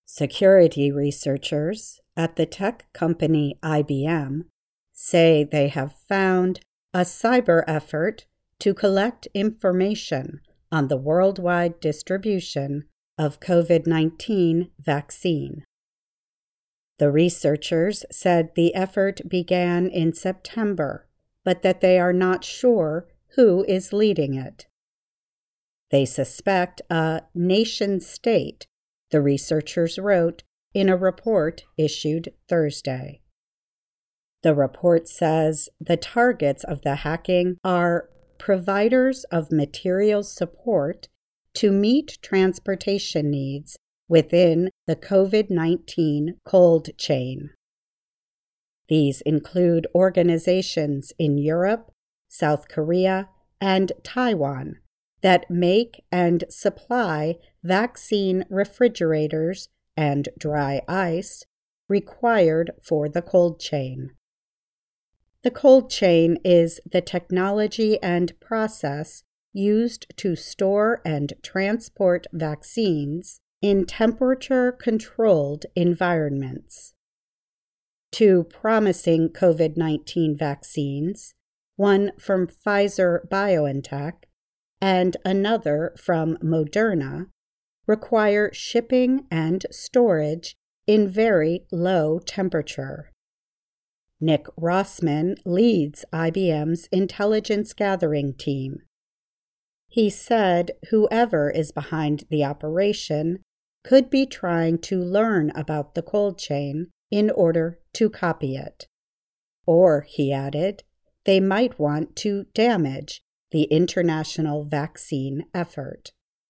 Security researchers at the tech company IBM say they have found a cyber effort to collect information on the worldwide distribution of COVID-19 vaccine. The researchers said the effort began in September, but that they are not sure who is leading it. They suspect a nation-state, the researchers wrote in a report issued Thursday. The report says the targets of the hacking are providers of material support to meet transportation needs within the COVID-19 cold chain. These include organizations in Europe, South Korea, and Taiwan that make and supply vaccine refrigerators and dry ice required for the cold chain. The cold chain is the technology and process used to store and transport vaccines in temperature-controlled environments. Two promising COVID-19 vaccines, one from Pfizer-BioNTech and another from Moderna, require shipping and storage in very low temperature. Nick Rossman leads IBM's intelligence gathering team. He said whoever is behind the operation could be trying to learn about the cold chain in order to copy it. Or, he added, they might want to damage the international vaccine effort.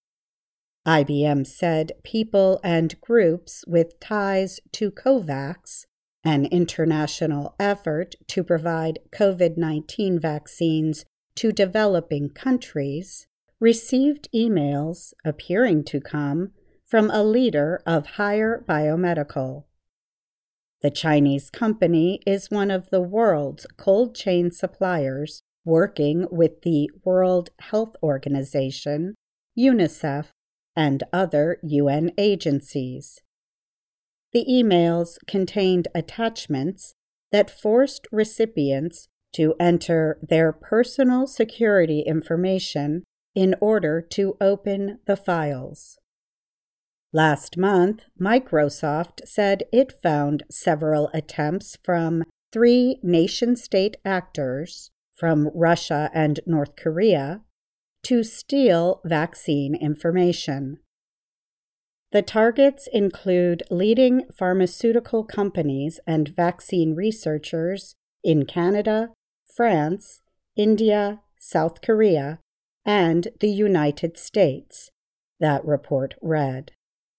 IBM said people and groups with ties to COVAX, an international effort to provide COVID-19 vaccines to developing countries, received emails appearing to come from a leader of Haier Biomedical. The Chinese company is one of the world's cold chain suppliers working with the World Health Organization, UNICEF, and other UN agencies. The emails contained attachments that forced recipients to enter their personal security information in order to open the files. Last month, Microsoft said it found several attempts from 3 nation-state actors from Russia and North Korea to steal vaccine information. The targets include leading pharmaceutical companies and vaccine researchers in Canada, France, India, South Korea, and the United States, that report read.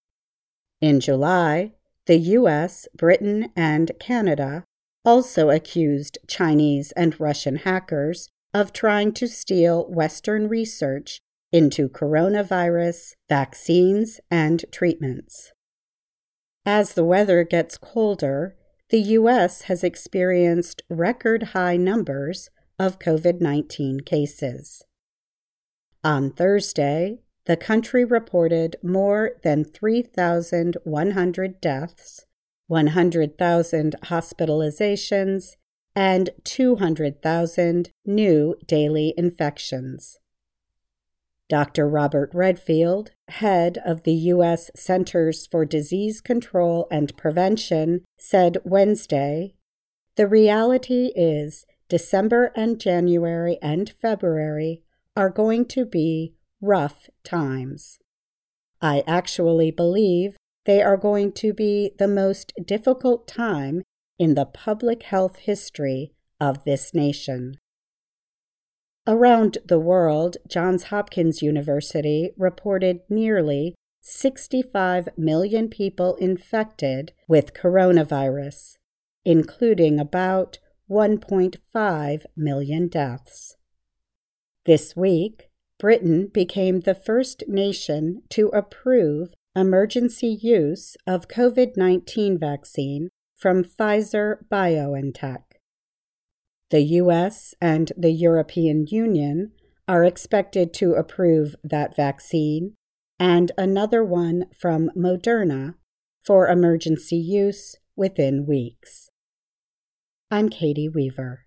In July, the U.S., Britain, and Canada also accused Chinese and Russian hackers of trying to steal Western research into coronavirus vaccines and treatments. As the weather gets colder, the U.S. has experienced record-high numbers of COVID-19 cases. On Thursday, the country reported more than 3,100 deaths, 100,000 hospitalizations, and 200,000 new daily infections. Dr. Robert Redfield, head of the U.S. Centers for Disease Control and Prevention, said Wednesday, "The reality is December and January and February are going to be rough times. I actually believe they are going to be the most difficult time in the public health history of this nation." Around the world, Johns Hopkins University reported nearly 65 million people infected with coronavirus, including about 1.5 million deaths. This week, Britain became the first nation to approve emergency use of COVID-19 vaccine from Pfizer-BioNTech. The U.S. and the European Union are expected to approve that vaccine and another one from Moderna for emergency use within weeks. I'm Katie Weaver.